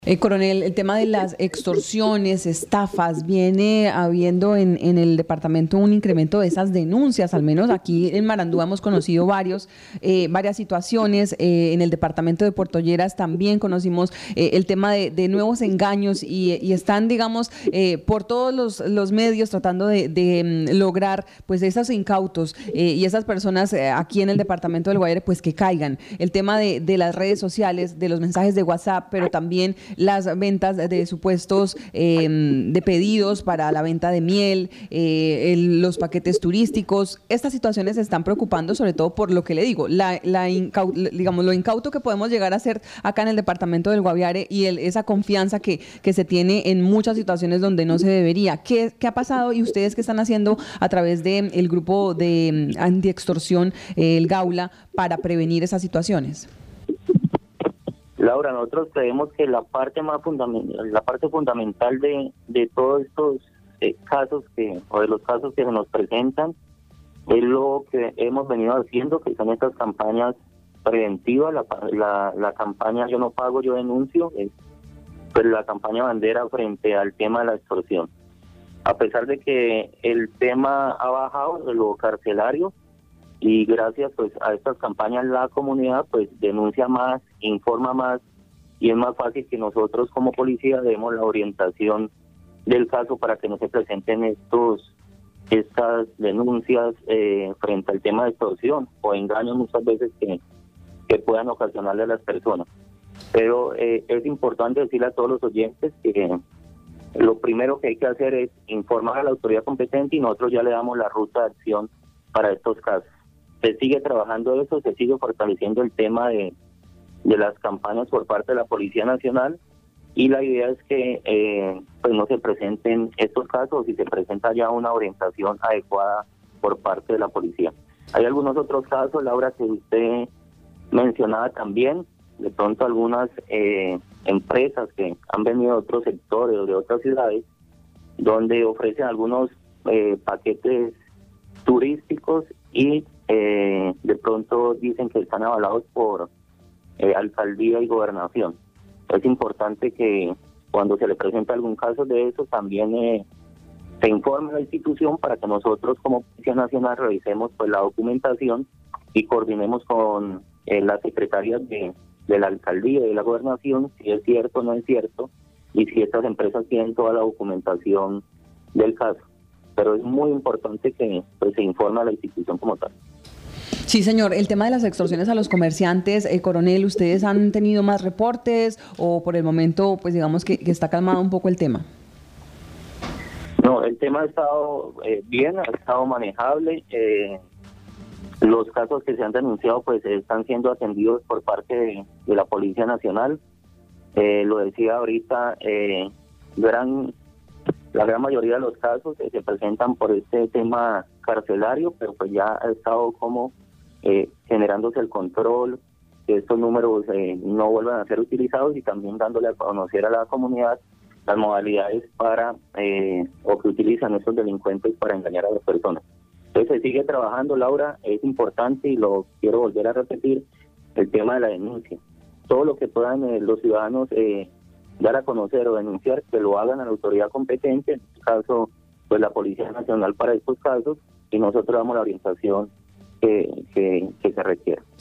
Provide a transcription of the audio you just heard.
Coronel, el tema de las extorsiones, estafas, viene habiendo en el departamento un incremento de esas denuncias, al menos aquí en Marandúa hemos conocido varias situaciones, en el departamento de Puerto Lleras también conocimos el tema de nuevos engaños y están, digamos, por todos los medios tratando de lograr pues esos incautos y esas personas aquí en el departamento del Guaviare pues que caigan. El tema de las redes sociales, de los mensajes de WhatsApp, pero también las ventas de supuestos de pedidos para la venta de miel, los paquetes turísticos. Estas situaciones se están preocupando sobre todo por lo que le digo, digamos, lo incauto que podemos llegar a ser acá en el departamento del Guaviare y esa confianza que se tiene en muchas situaciones donde no se debería. ¿Qué ha pasado y ustedes qué están haciendo a través del grupo de antiextorsión, el Gaula, para prevenir esas situaciones? Laura, nosotros creemos que la parte fundamental de todos estos casos o de los casos que se nos presentan es lo que hemos venido haciendo, que son estas campañas preventivas, la campaña Yo no pago, yo denuncio, pues la campaña bandera frente al tema de la extorsión. A pesar de que el tema ha bajado de lo carcelario, y gracias pues a estas campañas la comunidad pues denuncia más, informa más y es más fácil que nosotros como policía demos la orientación del caso para que no se presenten estas denuncias frente al tema de extorsión o engaños muchas veces que puedan ocasionarle a las personas. Pero es importante decirle a todos los oyentes que lo primero que hay que hacer es informar a la autoridad competente y nosotros ya le damos la ruta de acción para estos casos. Se sigue trabajando eso, se sigue fortaleciendo el tema de las campañas por parte de la Policía Nacional y la idea es que pues no se presenten estos casos y se presenta ya una orientación adecuada por parte de la policía. Hay algunos otros casos, Laura, que usted mencionaba también, de pronto algunas empresas que han venido de otros sectores o de otras ciudades, donde ofrecen algunos paquetes turísticos y de pronto dicen que están avalados por alcaldía y gobernación. Es importante que cuando se le presenta algún caso de eso también se informe a la institución para que nosotros como Policía Nacional revisemos pues la documentación y coordinemos con las secretarias de la alcaldía y de la gobernación si es cierto o no es cierto y si estas empresas tienen toda la documentación del caso. Pero es muy importante que pues, se informe a la institución como tal. Sí, señor. El tema de las extorsiones a los comerciantes, coronel, ¿ustedes han tenido más reportes o por el momento, pues digamos que está calmado un poco el tema? No, el tema ha estado bien, ha estado manejable. Los casos que se han denunciado pues están siendo atendidos por parte de la Policía Nacional. Lo decía ahorita, la gran mayoría de los casos se presentan por este tema carcelario, pero pues ya ha estado como generándose el control, que estos números no vuelvan a ser utilizados y también dándole a conocer a la comunidad las modalidades o que utilizan estos delincuentes para engañar a las personas. Entonces se sigue trabajando, Laura, es importante y lo quiero volver a repetir, el tema de la denuncia. Todo lo que puedan los ciudadanos dar a conocer o denunciar, que lo hagan a la autoridad competente, en este caso, pues la Policía Nacional para estos casos, y nosotros damos la orientación que se requiere.